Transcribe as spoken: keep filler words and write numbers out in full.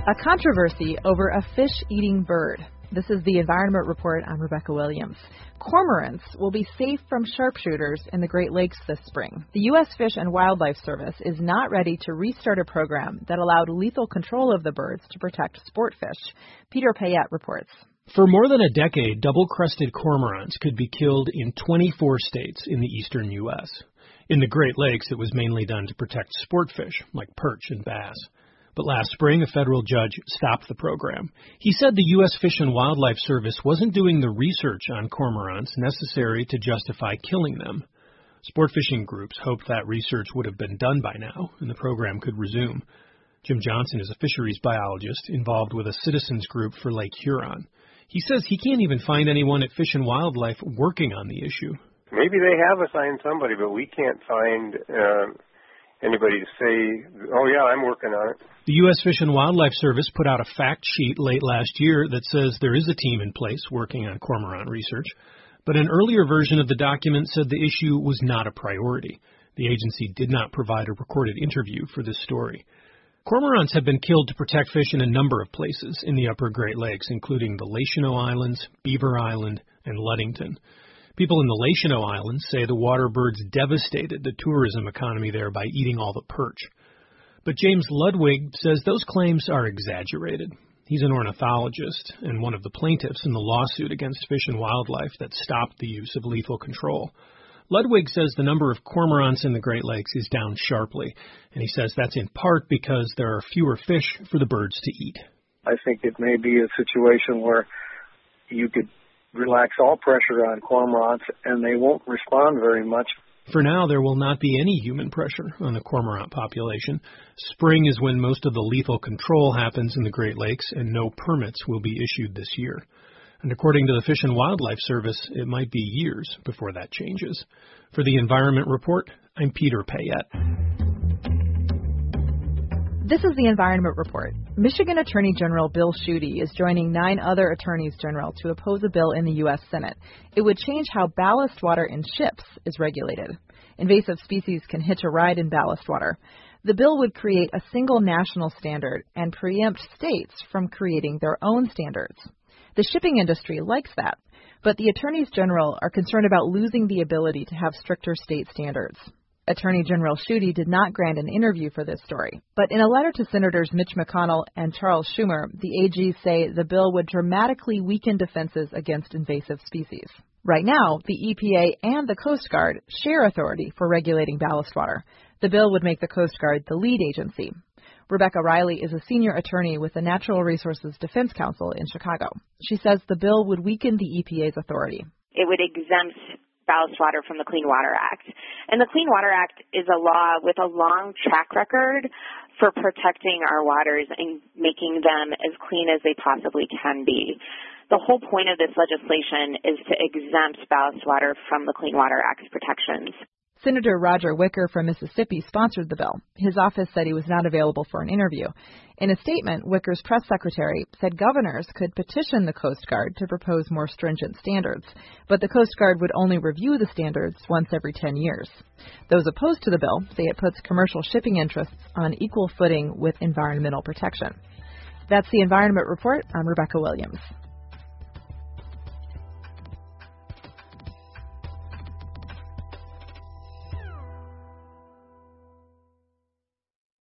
A controversy over a fish-eating bird. This is the Environment Report. I'm Rebecca Williams. Cormorants will be safe from sharpshooters in the Great Lakes this spring. The U S Fish and Wildlife Service is not ready to restart a program that allowed lethal control of the birds to protect sport fish. Peter Payette reports. For more than a decade, double-crested cormorants could be killed in twenty-four states in the eastern U S. In the Great Lakes, it was mainly done to protect sport fish like perch and bass. But last spring, a federal judge stopped the program. He said the U S Fish and Wildlife Service wasn't doing the research on cormorants necessary to justify killing them. Sport fishing groups hoped that research would have been done by now, and the program could resume. Jim Johnson is a fisheries biologist involved with a citizens group for Lake Huron. He says he can't even find anyone at Fish and Wildlife working on the issue. Maybe they have assigned somebody, but we can't find uh, anybody to say, oh, yeah, I'm working on it. The U S Fish and Wildlife Service put out a fact sheet late last year that says there is a team in place working on cormorant research, but an earlier version of the document said the issue was not a priority. The agency did not provide a recorded interview for this story. Cormorants have been killed to protect fish in a number of places in the upper Great Lakes, including the Lachino Islands, Beaver Island, and Ludington. People in the Lachino Islands say the water birds devastated the tourism economy there by eating all the perch. But James Ludwig says those claims are exaggerated. He's an ornithologist and one of the plaintiffs in the lawsuit against Fish and Wildlife that stopped the use of lethal control. Ludwig says the number of cormorants in the Great Lakes is down sharply, and he says that's in part because there are fewer fish for the birds to eat. I think it may be a situation where you could relax all pressure on cormorants and they won't respond very much. For now, there will not be any human pressure on the cormorant population. Spring is when most of the lethal control happens in the Great Lakes, and no permits will be issued this year. And according to the Fish and Wildlife Service, it might be years before that changes. For the Environment Report, I'm Peter Payette. This is the Environment Report. Michigan Attorney General Bill Schuette is joining nine other attorneys general to oppose a bill in the U S Senate. It would change how ballast water in ships is regulated. Invasive species can hitch a ride in ballast water. The bill would create a single national standard and preempt states from creating their own standards. The shipping industry likes that, but the attorneys general are concerned about losing the ability to have stricter state standards. Attorney General Schuette did not grant an interview for this story, but in a letter to Senators Mitch McConnell and Charles Schumer, the A Gs say the bill would dramatically weaken defenses against invasive species. Right now, the E P A and the Coast Guard share authority for regulating ballast water. The bill would make the Coast Guard the lead agency. Rebecca Riley is a senior attorney with the Natural Resources Defense Council in Chicago. She says the bill would weaken the E P A's authority. It would exempt ballast water from the Clean Water Act. And the Clean Water Act is a law with a long track record for protecting our waters and making them as clean as they possibly can be. The whole point of this legislation is to exempt ballast water from the Clean Water Act's protections. Senator Roger Wicker from Mississippi sponsored the bill. His office said he was not available for an interview. In a statement, Wicker's press secretary said governors could petition the Coast Guard to propose more stringent standards, but the Coast Guard would only review the standards once every ten years. Those opposed to the bill say it puts commercial shipping interests on equal footing with environmental protection. That's the Environment Report. I'm Rebecca Williams.